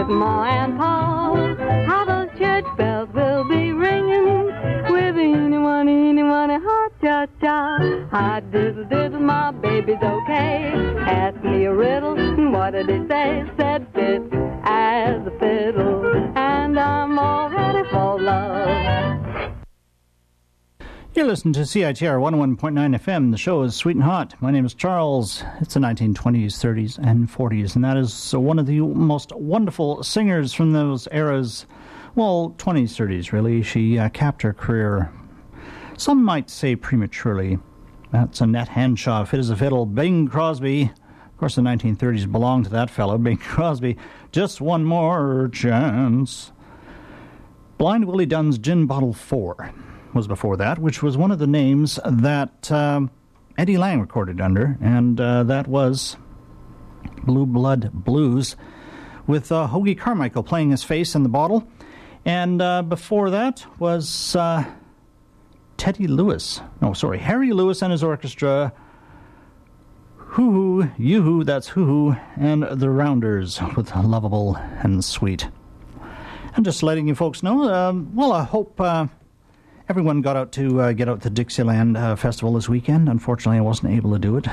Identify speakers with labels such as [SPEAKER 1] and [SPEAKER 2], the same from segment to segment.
[SPEAKER 1] with Ma and Pa. How those church bells will be ringing with anyone, ha-cha-cha. I diddle, my baby's okay. Ask me a riddle, what did he say? Said fit as a fiddle, and I'm all ready for love.
[SPEAKER 2] You're listening to CITR 101.9 FM. The show is Sweet and Hot. My name is Charles. It's the 1920s, 30s, and 40s, and that is one of the most wonderful singers from those eras. Well, 20s, 30s, really. She capped her career, some might say prematurely. That's Annette Hanshaw, fit as a fiddle. Bing Crosby. Of course, the 1930s belonged to that fellow, Bing Crosby. Just One More Chance. Blind Willie Dunn's Gin Bottle 4 was before that, which was one of the names that Eddie Lang recorded under, and that was Blue Blood Blues, with Hoagy Carmichael playing his face in the bottle. And before that was Harry Lewis and his orchestra, Hoo-Hoo, Yoo-Hoo, that's Hoo-Hoo, and the Rounders with Lovable and Sweet. And just letting you folks know, I hope everyone got out to get out to Dixieland Festival this weekend. Unfortunately, I wasn't able to do it.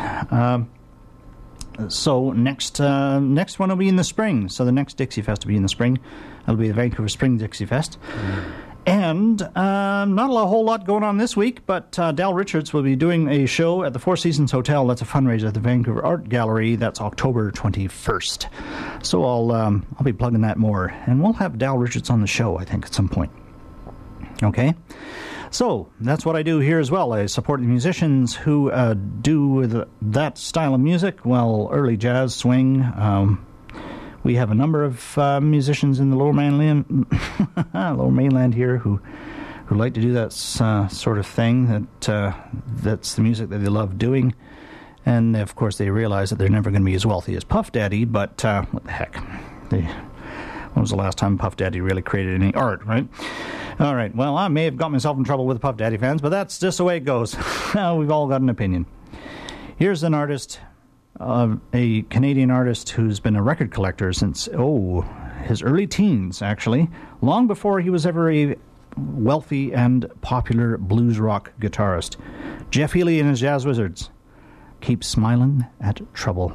[SPEAKER 2] So next one will be in the spring. So the next Dixie Fest will be in the spring. It'll be the Vancouver Spring Dixie Fest. And not a whole lot going on this week, but Dal Richards will be doing a show at the Four Seasons Hotel. That's a fundraiser at the Vancouver Art Gallery. That's October 21st. So I'll be plugging that more. And we'll have Dal Richards on the show, I think, at some point. Okay? So that's what I do here as well. I support the musicians who do that style of music. Well, early jazz, swing. We have a number of musicians in the Lower Mainland here who like to do that sort of thing. That's the music that they love doing. And, of course, they realize that they're never going to be as wealthy as Puff Daddy, but what the heck. When was the last time Puff Daddy really created any art, right? All right, well, I may have got myself in trouble with the Puff Daddy fans, but that's just the way it goes. We've all got an opinion. Here's an artist, a Canadian artist who's been a record collector since, his early teens, actually, long before he was ever a wealthy and popular blues rock guitarist. Jeff Healey and his Jazz Wizards. Keep smiling at trouble.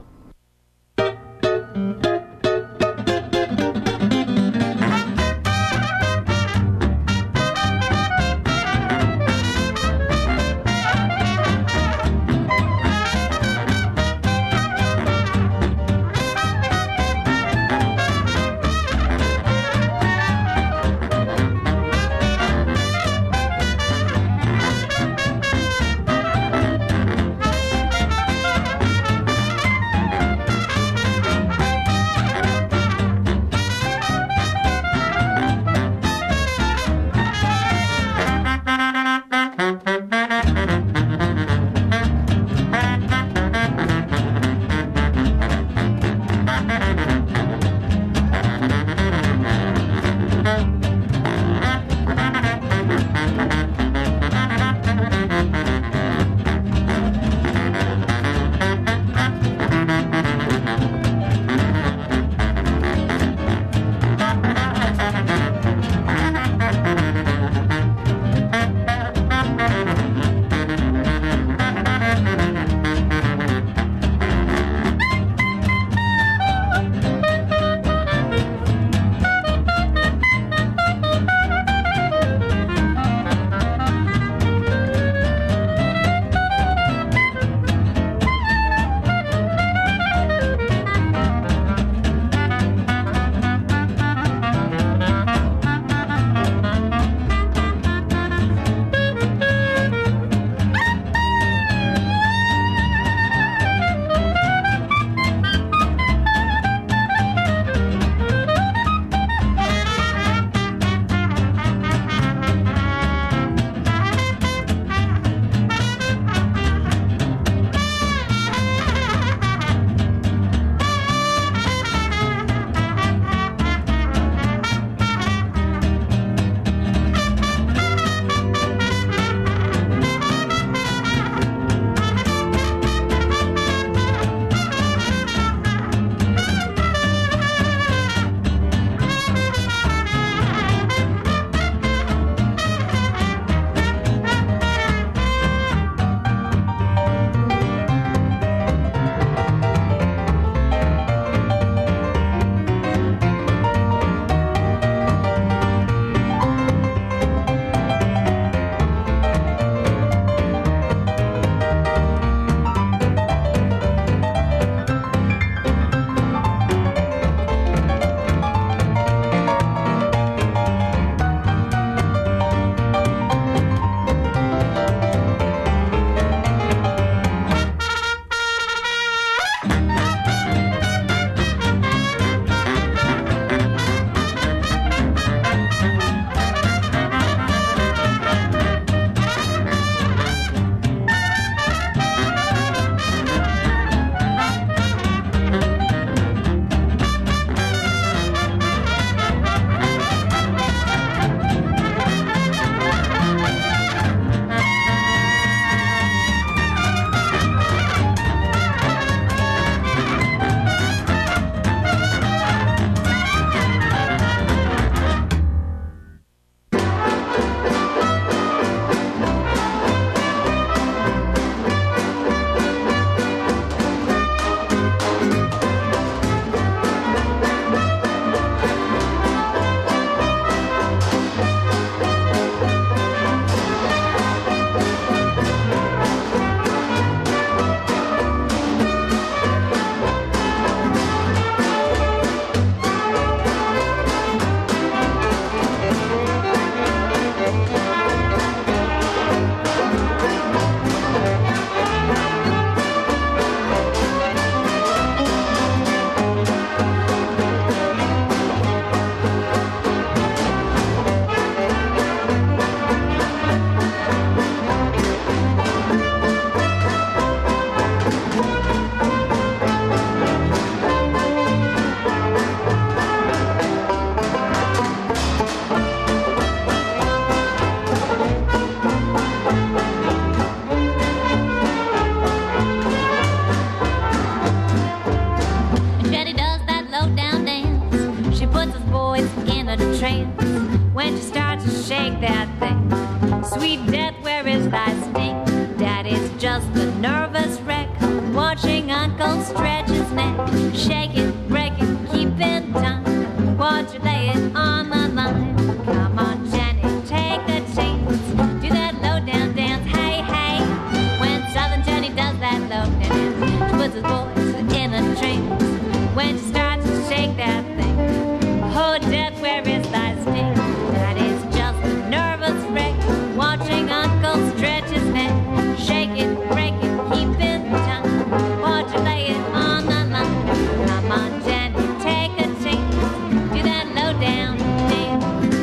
[SPEAKER 3] puts us boys in a trance when she starts to shake that thing. Sweet death, where is thy sting? That is just the nervous wreck, watching Uncle stretch his neck. Shake it, break it, keep in time. Won't you lay it on the line? Come on, Jenny, take the chance. Do that low-down dance, hey, hey. When Southern Jenny does that low-down dance, she puts his boys in a trance when she starts to shake that thing. Oh, death, where is thy sting? That is just a nervous wreck, watching Uncle stretch his neck. Shake it, break it, keep it time. Won't you lay it on the line? Come on, Jenny, take a chance. Do that low-down dance.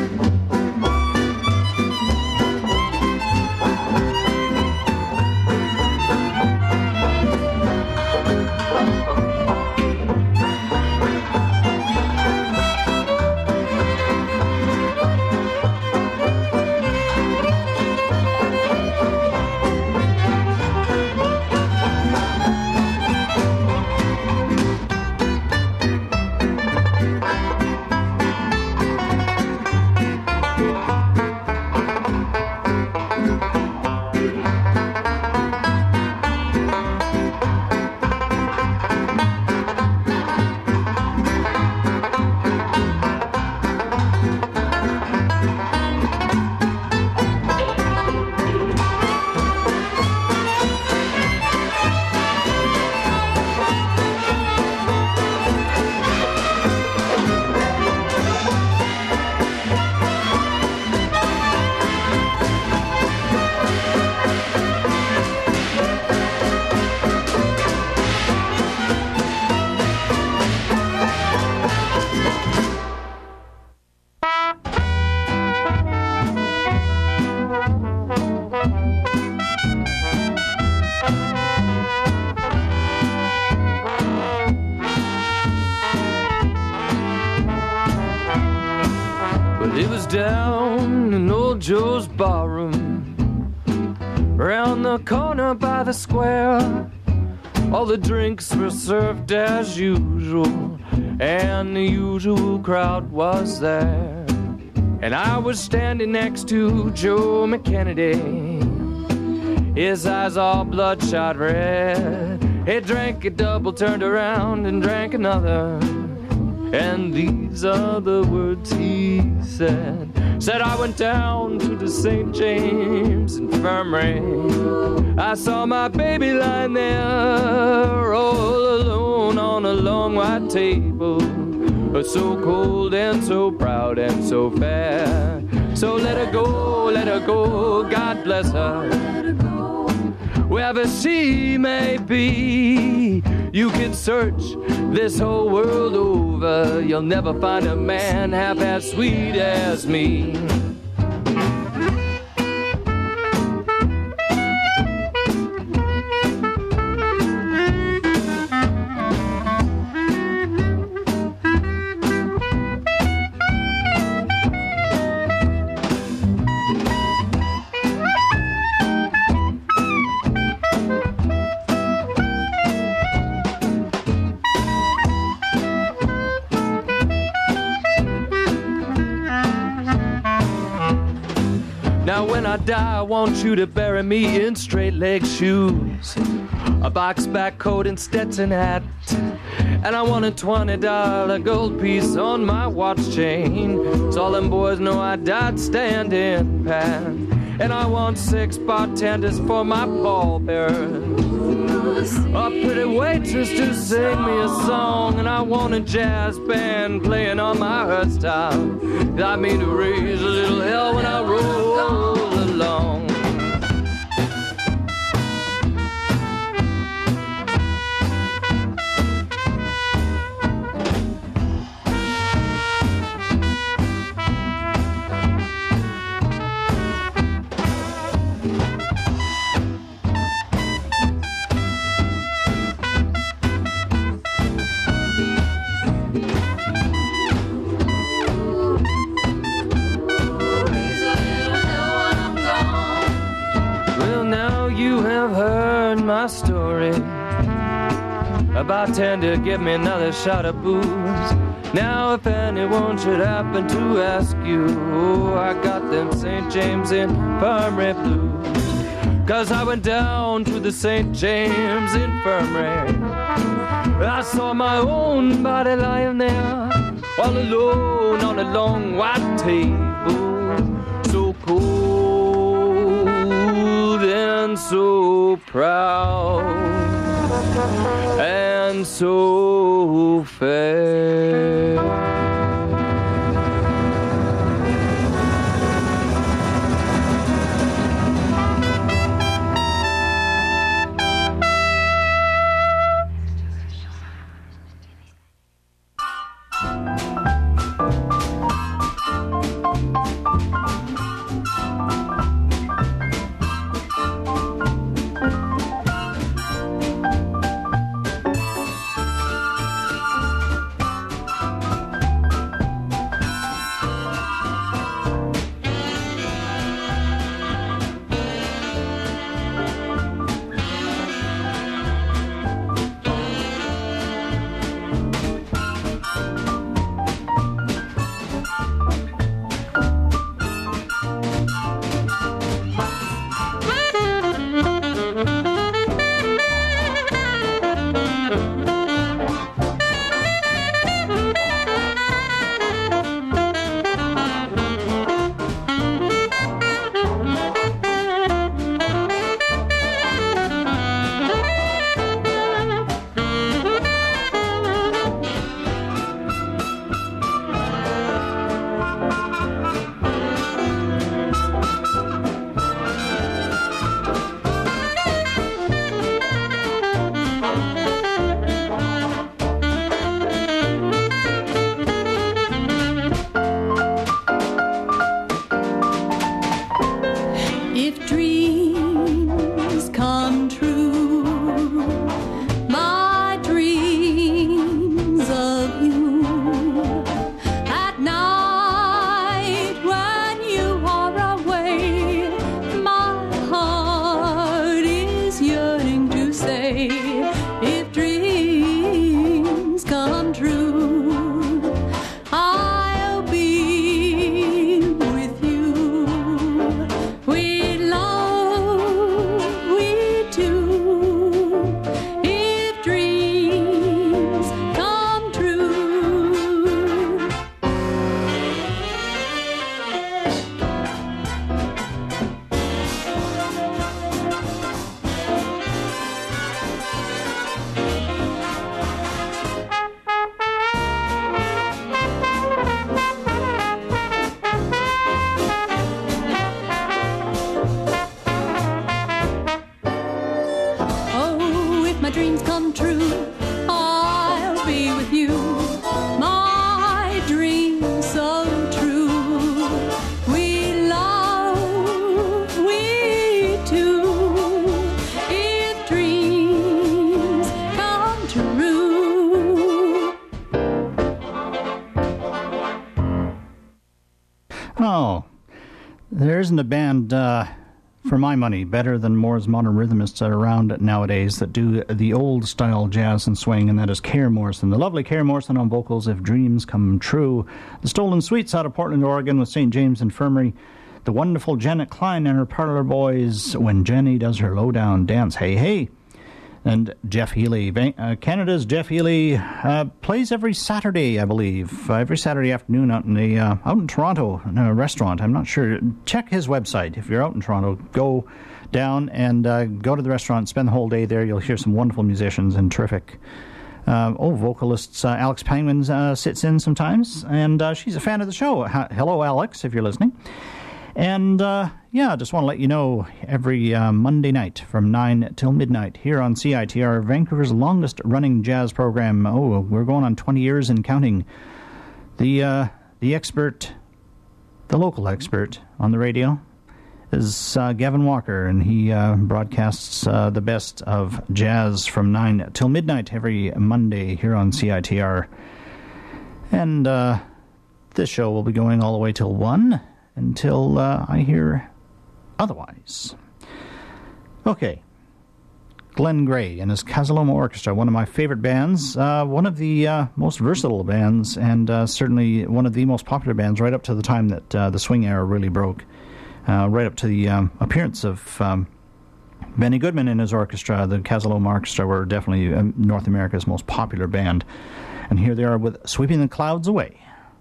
[SPEAKER 4] It was down in old Joe's barroom, round the corner by the square. All the drinks were served as usual, and the usual crowd was there. And I was standing next to Joe McKennedy, his eyes all bloodshot red. He drank a double, turned around and drank another, and these are the words he said. Said, I went down to the St. James Infirmary. I saw my baby lying there, all alone on a long white table, so cold and so proud and so fair. So let her go, God bless her, wherever she may be. You can search this whole world over, you'll never find a man half as sweet as me. When I die, I want you to bury me in straight-leg shoes, a box-back coat and Stetson hat, and I want a $20 gold piece on my watch chain, so all them boys know I died standing pat. And I want 6 bartenders for my pallbearers, a pretty waitress to sing me a song, and I want a jazz band playing on my hairstyle. I mean to raise a little hell when I roll along. My story, a bartender, give me another shot of booze. Now if anyone should happen to ask you, I got them St. James Infirmary blues. 'Cause I went down to the St. James Infirmary. I saw my own body lying there, all alone on a long white table, so cold and so proud and so fair.
[SPEAKER 2] There isn't a band, for my money, better than Moore's Modern Rhythmists that are around nowadays that do the old-style jazz and swing, and that is Care Morrison. The lovely Care Morrison on vocals, If Dreams Come True. The Stolen Sweets out of Portland, Oregon with St. James Infirmary. The wonderful Janet Klein and her Parlor Boys, When Jenny Does Her Lowdown Dance. Hey, hey. And Jeff Healey. Canada's Jeff Healey plays every Saturday, I believe. Every Saturday afternoon out in Toronto, in a restaurant. I'm not sure. Check his website. If you're out in Toronto, go down and go to the restaurant, spend the whole day there. You'll hear some wonderful musicians and terrific vocalists. Alex Penguin sits in sometimes, and she's a fan of the show. Hello, Alex, if you're listening. And, just want to let you know, every Monday night from 9 till midnight here on CITR, Vancouver's longest-running jazz program. Oh, we're going on 20 years and counting. The local expert on the radio is Gavin Walker, and he broadcasts the best of jazz from 9 till midnight every Monday here on CITR. And this show will be going all the way till 1. Until I hear otherwise. Okay. Glenn Gray and his Casaloma Orchestra, one of my favorite bands, one of the most versatile bands, and certainly one of the most popular bands right up to the time that the swing era really broke, right up to the appearance of Benny Goodman and his orchestra. The Casaloma Orchestra were definitely North America's most popular band, and here they are with Sweeping the Clouds Away.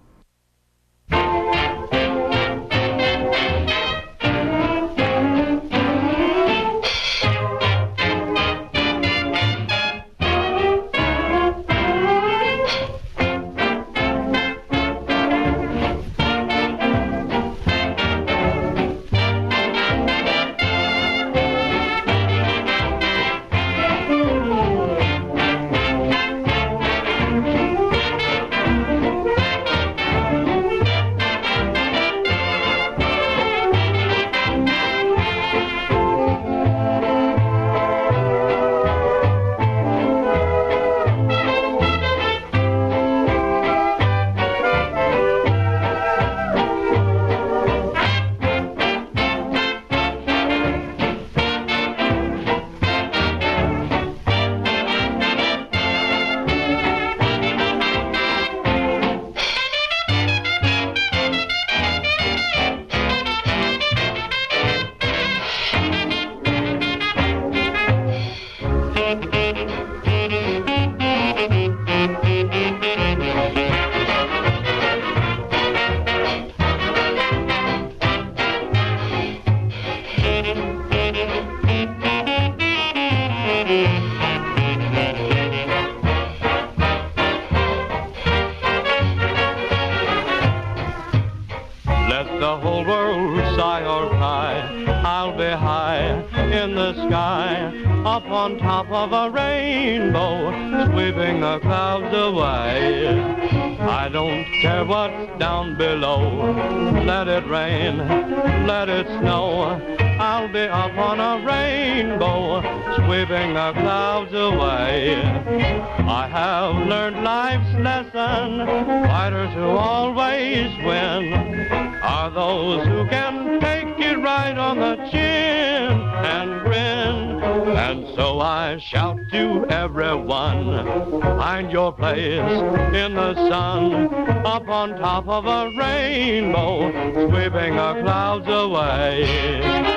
[SPEAKER 5] Down below, let it rain, let it snow, I'll be up on a rainbow, sweeping the clouds away. I have learned life's lesson, fighters who always win are those who can take it right on the chin and grin. And so I shout to everyone, find your place in the sun, up on top of a rainbow, sweeping the clouds away.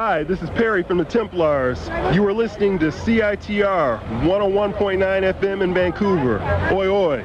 [SPEAKER 6] Hi, this is Perry from the Templars. You are listening to CITR 101.9 FM in Vancouver. Oi, oi.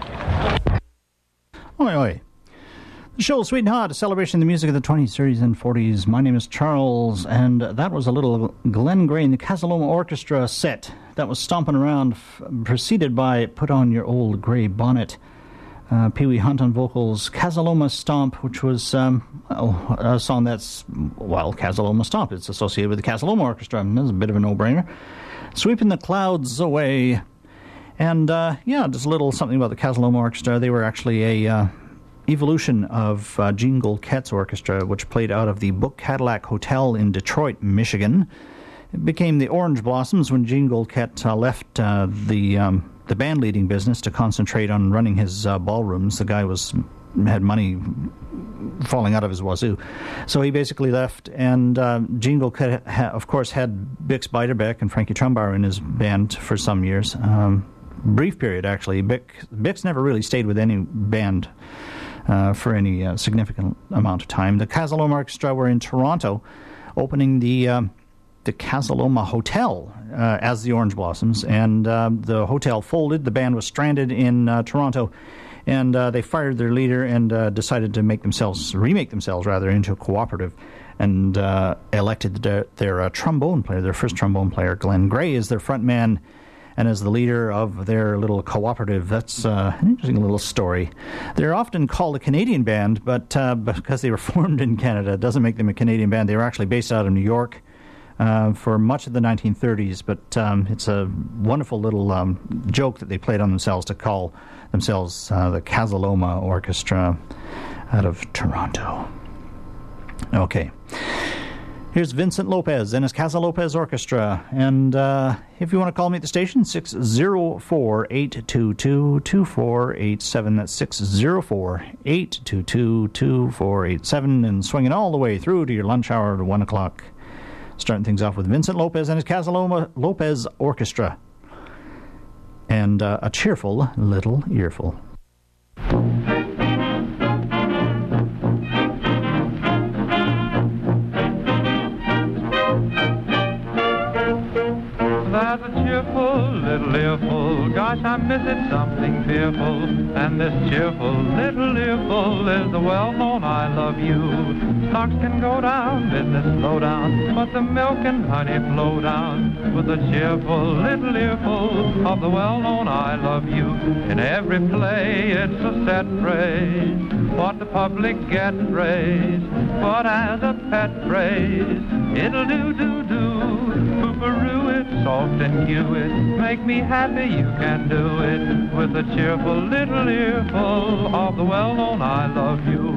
[SPEAKER 2] Oi, oi. The show Sweet and Hot, a celebration of the music of the 20s, 30s, and 40s. My name is Charles, and that was a little Glenn Gray and the Casa Loma Orchestra set that was stomping around, preceded by Put On Your Old Gray Bonnet. Pee Wee Hunt on vocals, Casa Loma Stomp, which was a song that's, well, Casa Loma Stomp. It's associated with the Casa Loma Orchestra. That's a bit of a no-brainer. Sweeping the Clouds Away. And, just a little something about the Casa Loma Orchestra. They were actually a evolution of Gene Golkett's orchestra, which played out of the Book Cadillac Hotel in Detroit, Michigan. It became the Orange Blossoms when Gene Golkett left the band leading business to concentrate on running his ballrooms. The guy had money falling out of his wazoo. So he basically left, and Gene Golkett, of course, had Bix Beiderbecke and Frankie Trumbauer in his band for some years. Brief period, actually. Bix never really stayed with any band for any significant amount of time. The Casa Loma Orchestra were in Toronto, opening the Casa Loma Hotel as the Orange Blossoms, and the hotel folded. The band was stranded in Toronto, and they fired their leader and decided to remake themselves into a cooperative, and elected their trombone player, their first trombone player, Glenn Gray, as their front man and as the leader of their little cooperative. That's an interesting little story. They're often called a Canadian band, but because they were formed in Canada, it doesn't make them a Canadian band. They were actually based out of New York for much of the 1930s, but it's a wonderful little joke that they played on themselves to call themselves the Casa Loma Orchestra out of Toronto. Okay. Here's Vincent Lopez and his Casa Lopez Orchestra. And if you want to call me at the station, 604-822-2487. That's 604-822-2487. And swinging all the way through to your lunch hour to 1 o'clock. Starting things off with Vincent Lopez and his Casa Lopez Orchestra. And a cheerful little earful.
[SPEAKER 5] That's a cheerful little earful, gosh, I miss it, something fearful. And this cheerful little earful is the well-known I love you. Stocks can go down, business slow down, but the milk and honey flow down with a cheerful little earful of the well-known I love you. In every play it's a set phrase, what the public get praised, but as a pet phrase, it'll do, poo-peroo it, soft and cue it, make me happy, you can do it, with a cheerful little earful of the well-known I love you.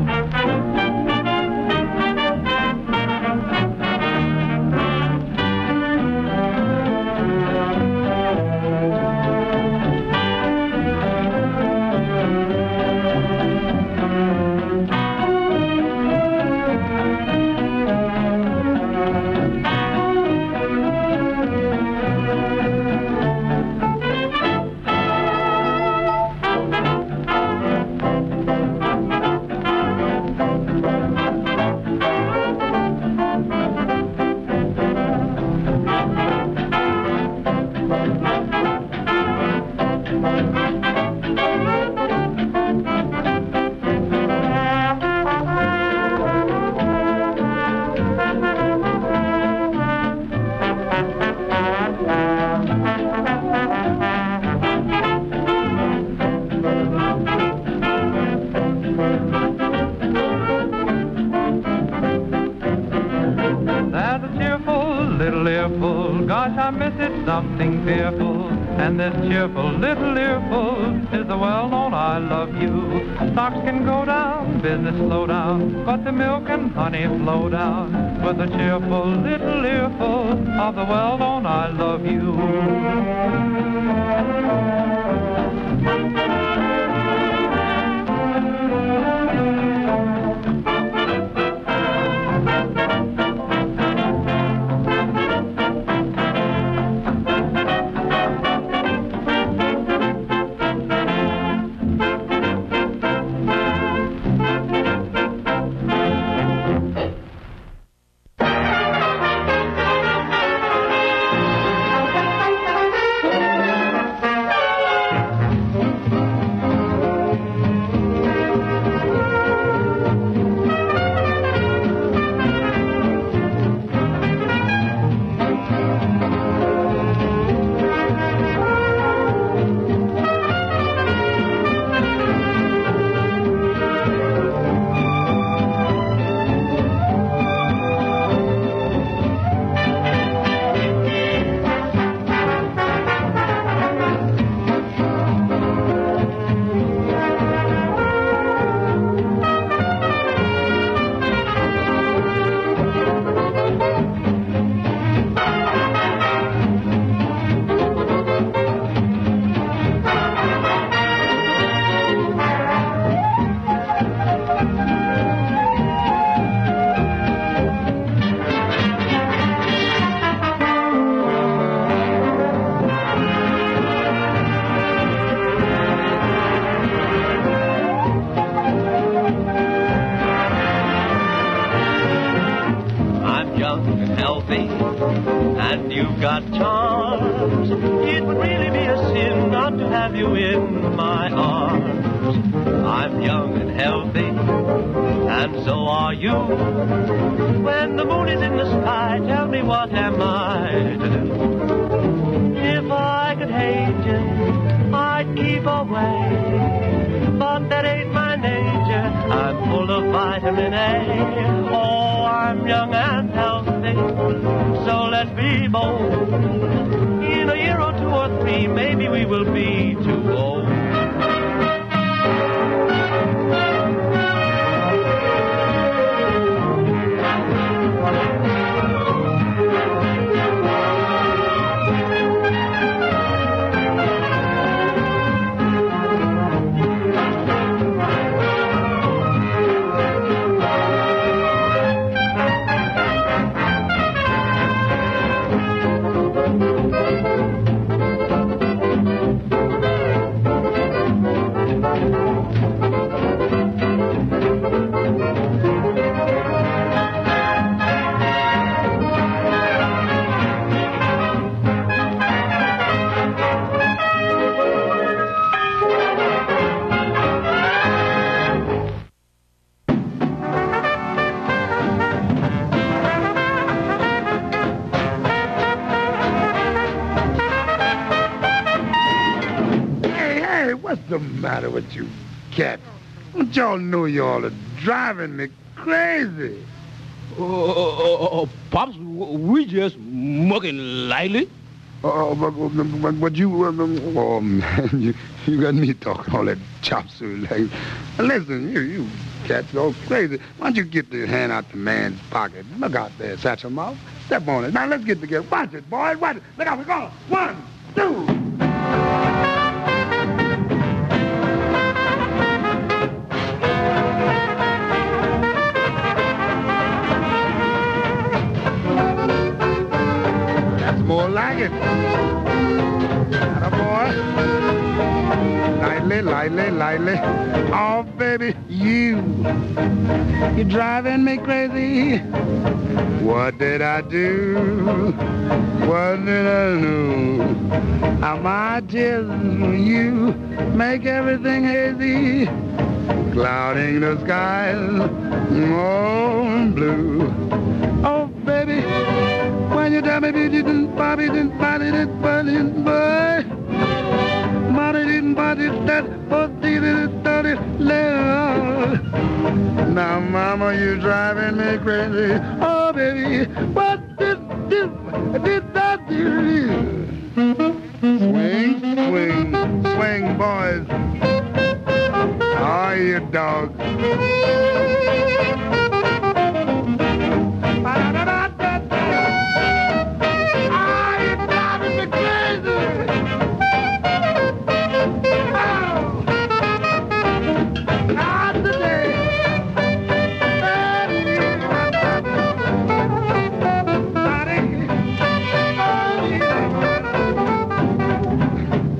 [SPEAKER 5] Something fearful, and this cheerful little earful is the well-known I love you. Stocks can go down, business slow down, but the milk and honey flow down with a cheerful little earful of the well-known I love you.
[SPEAKER 7] got charms. It would really be a sin not to have you in my arms. I'm young and healthy, and so are you. When the moon is in the sky, tell me what am I to do? If I could hate you, I'd keep away. But that ain't my nature, I'm full of vitamin A. Oh, I'm young and healthy, so let's be bold. In a year or 2 or 3, maybe we will be too old.
[SPEAKER 8] What's the matter with you cats? Don't y'all know y'all are driving me crazy?
[SPEAKER 9] Pops, we just mucking lightly.
[SPEAKER 8] But you, oh man, you got me talking all that chop suey like. Listen, you cats go crazy. Why don't you get the hand out the man's pocket? Look out there, Satchel Mouth. Step on it. Now let's get together. Watch it, boys. Watch it. Look out, we're going. 1, 2. More like it. Attaboy. Lightly, lightly, lightly. Oh, baby, you're driving me crazy. What did I do? What did I do? How my tears for you make everything hazy, clouding the skies, oh, blue. Oh, baby. When you tell me you didn't body didn't body didn't body didn't boy, body didn't body that body didn't body love. Now, mama, you driving me crazy. Oh, baby, what did I do? Swing, swing, swing, boys. Are you dog?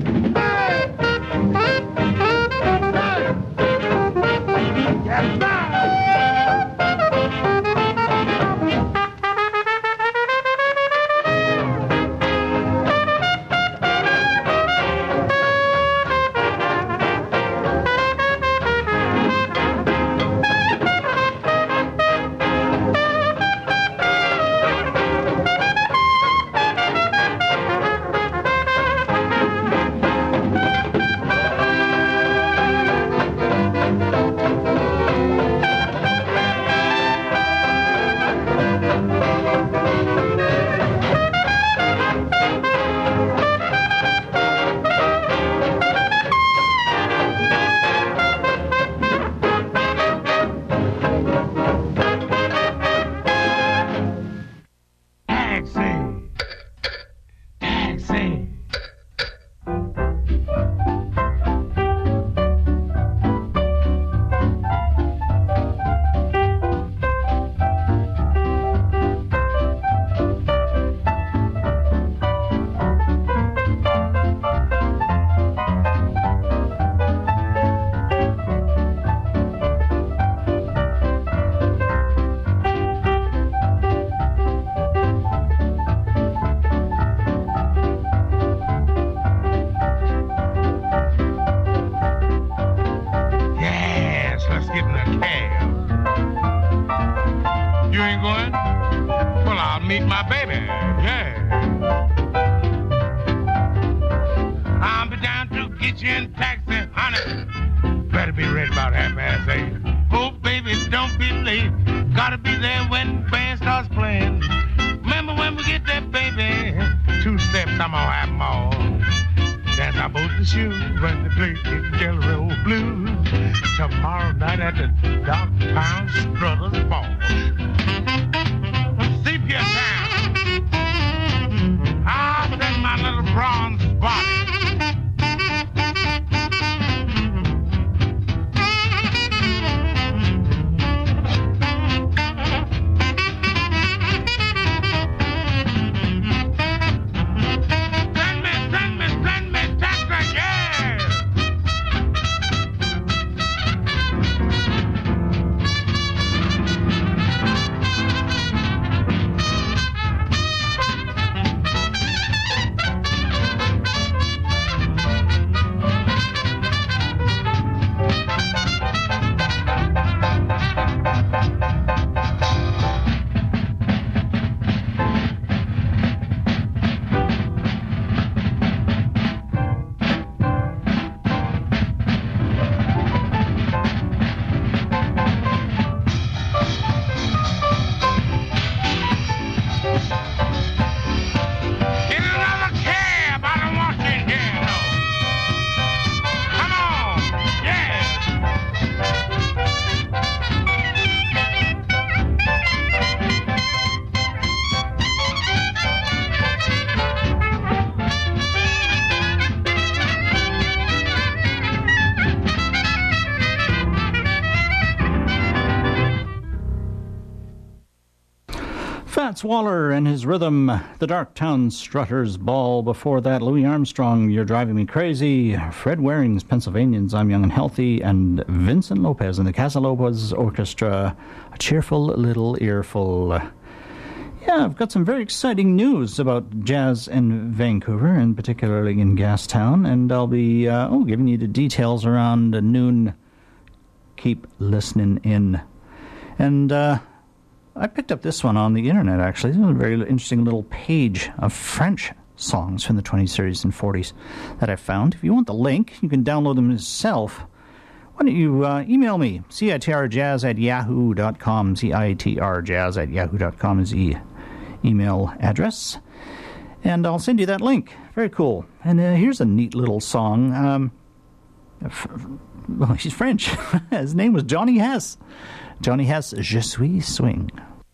[SPEAKER 8] Yes, sir. my baby, yeah. I'll be down to get you in taxi, honey. Better be ready about 8:30. Oh, baby, don't be late. Gotta be there when the band starts playing. Remember when we get there, baby? 2 steps, I'm gonna have them all. Dance our boat and shoes when they play Jelly Roll Blues. Tomorrow night at the Dogtown Struthers Ball. Sepia Town. I'll set my little bronze body.
[SPEAKER 2] Fats Waller and his rhythm, the Darktown Strutters Ball. Before that, Louis Armstrong, You're Driving Me Crazy, Fred Waring's Pennsylvanians, I'm Young and Healthy, and Vincent Lopez and the Casa Lopez Orchestra, A Cheerful Little Earful. Yeah, I've got some very exciting news about jazz in Vancouver, and particularly in Gastown, and I'll be giving you the details around noon. Keep listening in. And I picked up this one on the internet, actually. It's a very interesting little page of French songs from the 20s, 30s, and 40s that I found. If you want the link, you can download them yourself. Why don't you email me? citrjazz@yahoo.com. citrjazz@yahoo.com is the email address. And I'll send you that link. Very cool. And here's a neat little song. Well, he's French. His name was Johnny Hess. Johnny Hess, Je suis swing.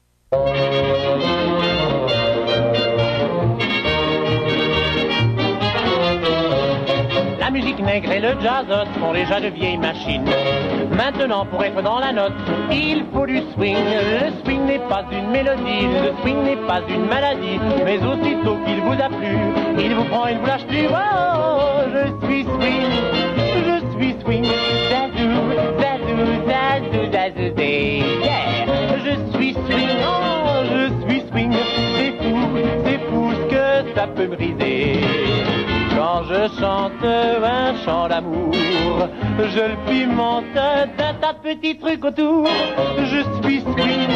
[SPEAKER 10] La musique nègre et le jazzote sont déjà de vieilles machines. Maintenant, pour être dans la note, il faut du swing. Le swing n'est pas une mélodie, le swing n'est pas une maladie. Mais aussitôt qu'il vous a plu, il vous prend, il vous lâche plus. Oh, je suis swing, je suis swing. Zazou, zazou, zazou, zazou, day. Yeah, je suis swing, oh, je suis swing. C'est fou ce que ça peut briser. Quand je chante un chant d'amour, je le pimente d'un tas de petits trucs autour. Je suis swing,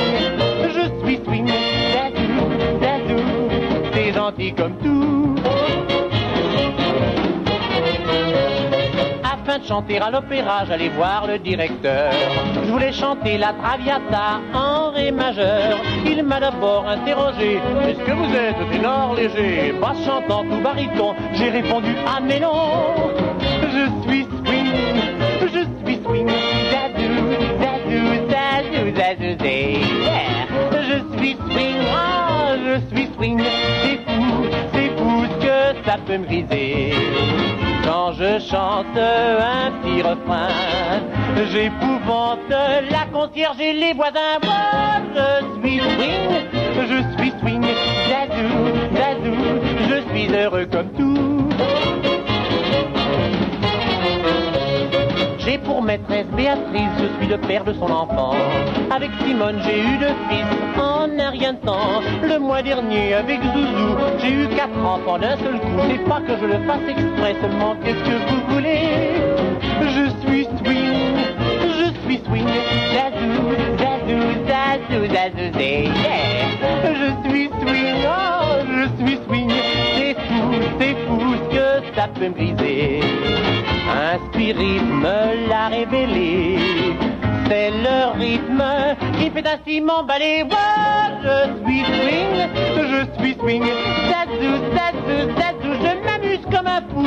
[SPEAKER 10] zazou, zazou, c'est gentil comme tout. Afin de chanter à l'opéra, j'allais voir le directeur. Je voulais chanter la Traviata en ré majeur. Il m'a d'abord interrogé, est-ce que vous êtes ténor léger, basse chantant ou baryton? J'ai répondu, ah mais non, je suis swing, zazou, zazou, zazou, zazou, zazou, yeah. Je suis swing, ah, je suis swing, c'est fou ce que ça peut me briser. Quand je chante un petit refrain, j'épouvante la concierge et les voisins. Moi, je suis swing, zazou, zazou, je suis heureux comme tout. J'ai pour maîtresse Béatrice, je suis le père de son enfant. Avec Simone, j'ai eu 2 fils en un rien de temps. Le mois dernier, avec Zouzou, j'ai eu 4 enfants d'un seul coup. C'est pas que je le fasse exprès, seulement qu'est-ce que vous voulez? Je suis swing, zazou, zazou, zazou, zazou, zazou, yeah. Je suis swing, peut me griser. Un spirit me l'a révélé. C'est le rythme qui fait ainsi m'emballer. Moi, je suis swing. Zazou, je m'amuse comme un fou.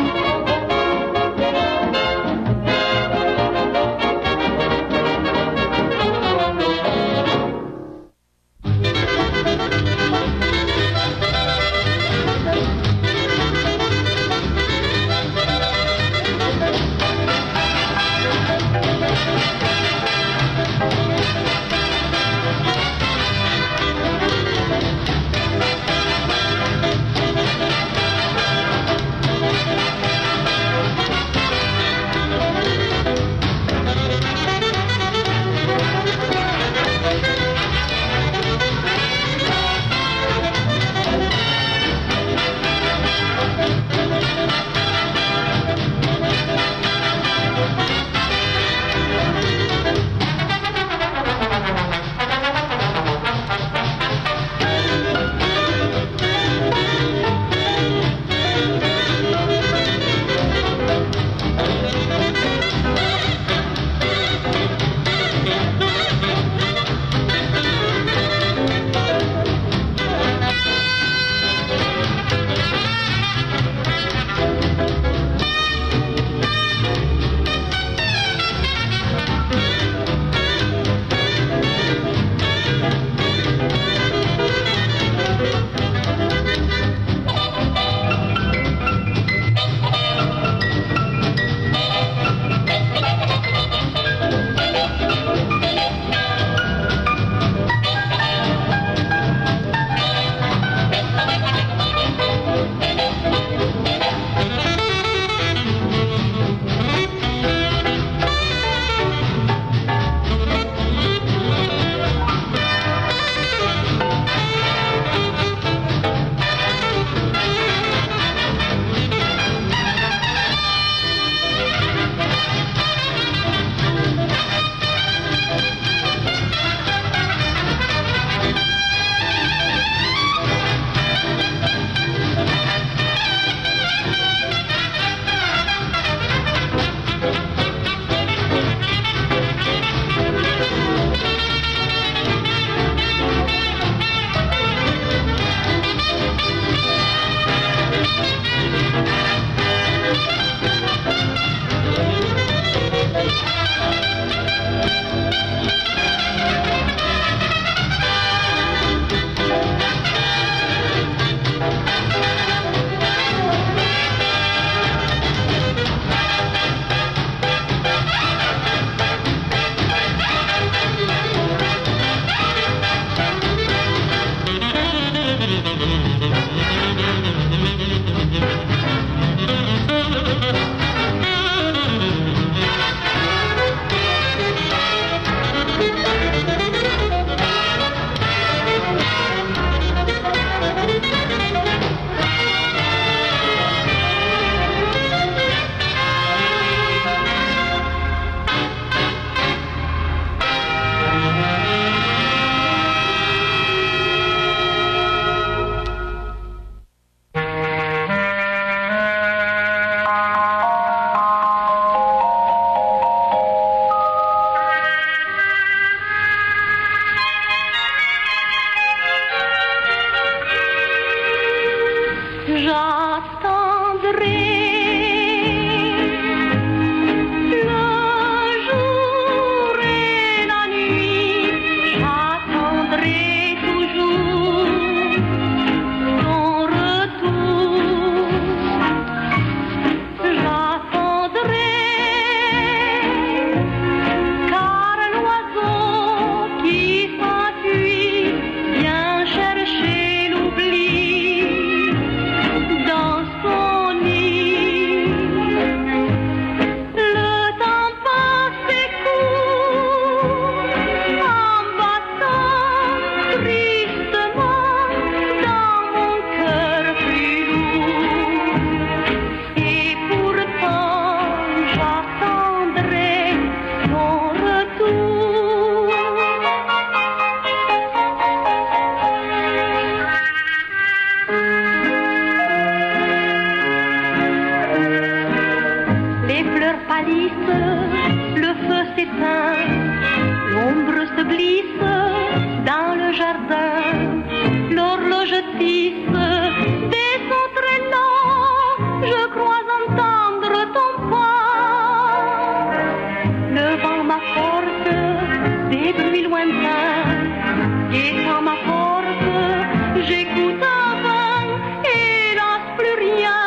[SPEAKER 1] levant ma porte, des bruits lointains, guettant ma porte, j'écoute en vain, hélas plus rien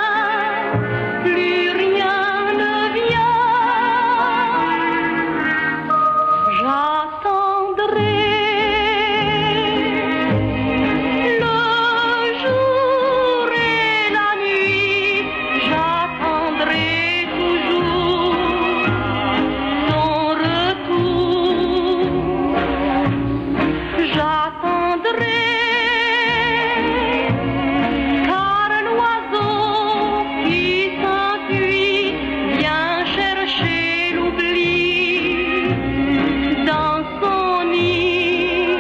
[SPEAKER 1] ne vient. J'attendrai le jour et la nuit, j'attendrai toujours son retour. J'attendrai, car l'oiseau qui s'enfuit vient chercher l'oubli dans son nid.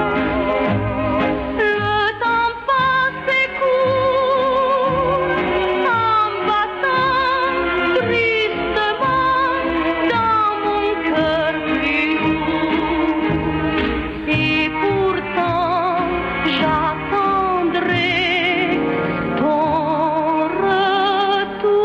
[SPEAKER 1] Le temps passe et court en battant tristement dans mon cœur plus lourd. Et pourtant j'attendrai ton retour.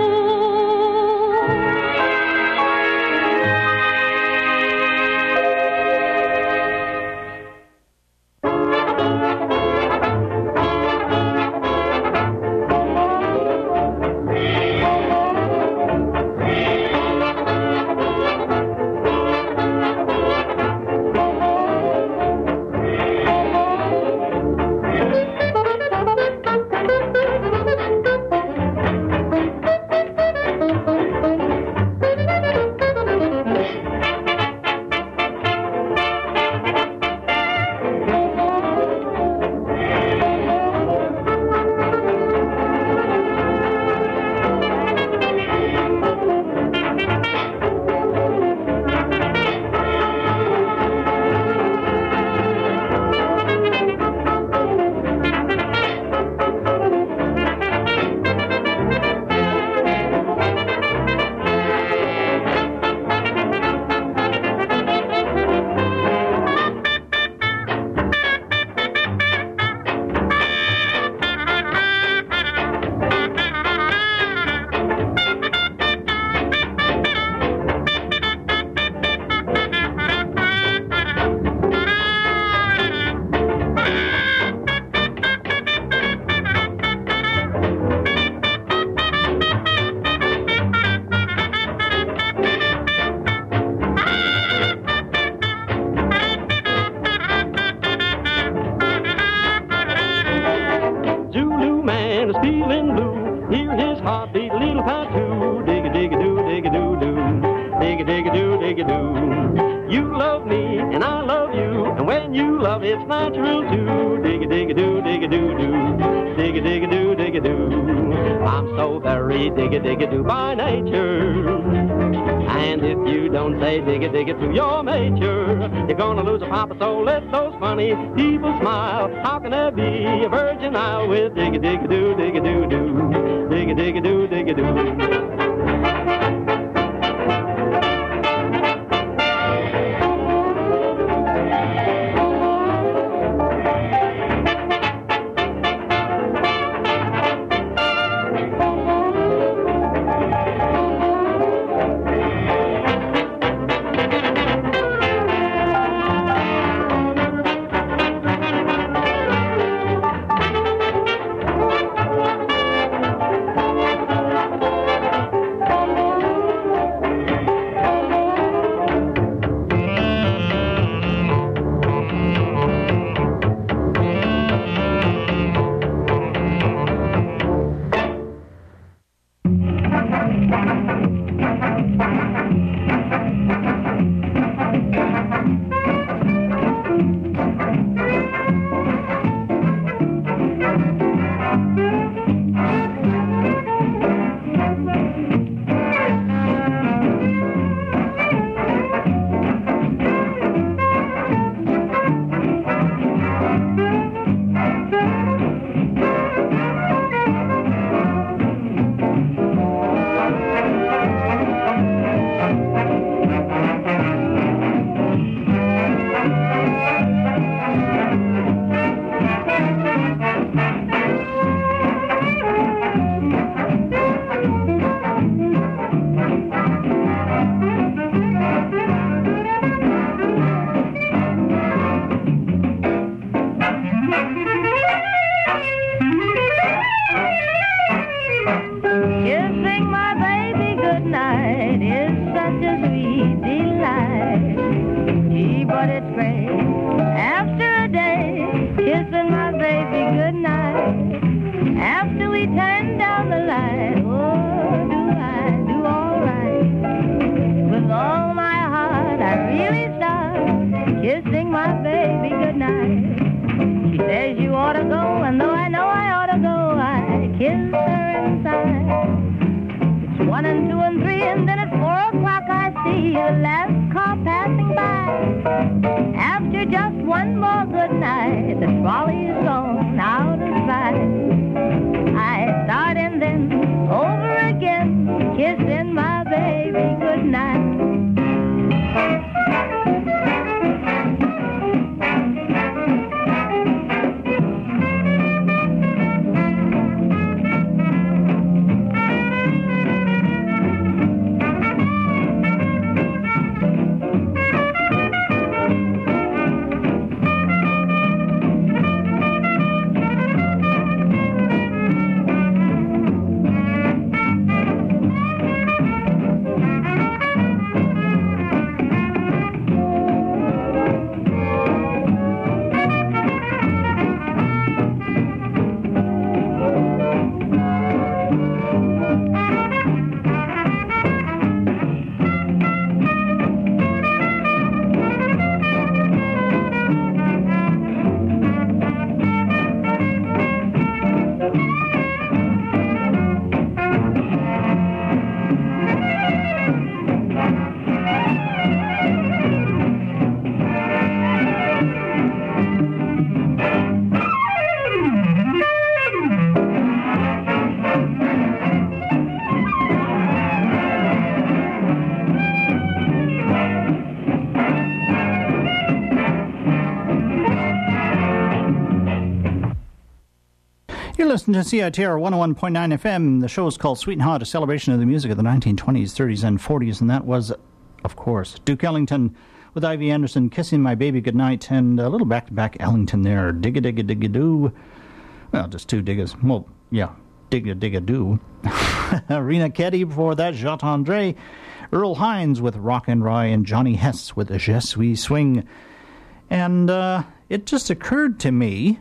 [SPEAKER 5] Zulu man is feeling blue. Hear his heartbeat, little patoo. Digga digga doo, digga doo doo. Digga digga doo, digga doo. You love me and I love you, and when you love it's natural too. Digga digga doo, digga doo doo. Digga digga doo, digga doo. I'm so very digga digga doo by nature. And if you don't say digga digga to your mature, you're gonna lose a papa, so let those funny people smile. How can there be a virgin now with digga digga doo, digga doo doo, digga digga doo, digga doo.
[SPEAKER 11] but it's great. After a day, kissing my baby goodnight. After we turn down the light, oh, do I do all right. With all my heart, I really start kissing my baby goodnight. She says you ought to go, and though I know I ought to go, I kiss her inside. It's 1 and 2 and 3, and then at 4 o'clock I see the last car passing by. After just one more good night, the trolley is gone out of sight. I start and then over again, kissing my baby goodnight.
[SPEAKER 2] Listen to CITR 101.9 FM. The show is called Sweet and Hot, a celebration of the music of the 1920s, 30s, and 40s. And that was, of course, Duke Ellington with Ivy Anderson, Kissing My Baby Goodnight, and a little back-to-back Ellington there. Digga-digga-digga-doo. Well, just two diggas. Well, yeah, digga-digga-doo. Rena Keddy before that, Jacques Andre. Earl Hines with Rock and Rye, and Johnny Hess with Je Suis Swing. And it just occurred to me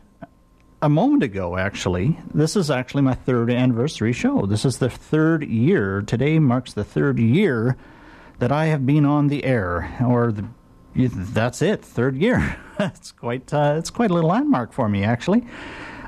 [SPEAKER 2] a moment ago, actually. This is actually my 3rd anniversary show. This is the 3rd year. Today marks the 3rd year that I have been on the air. That's it, 3rd year. It's quite a little landmark for me, actually.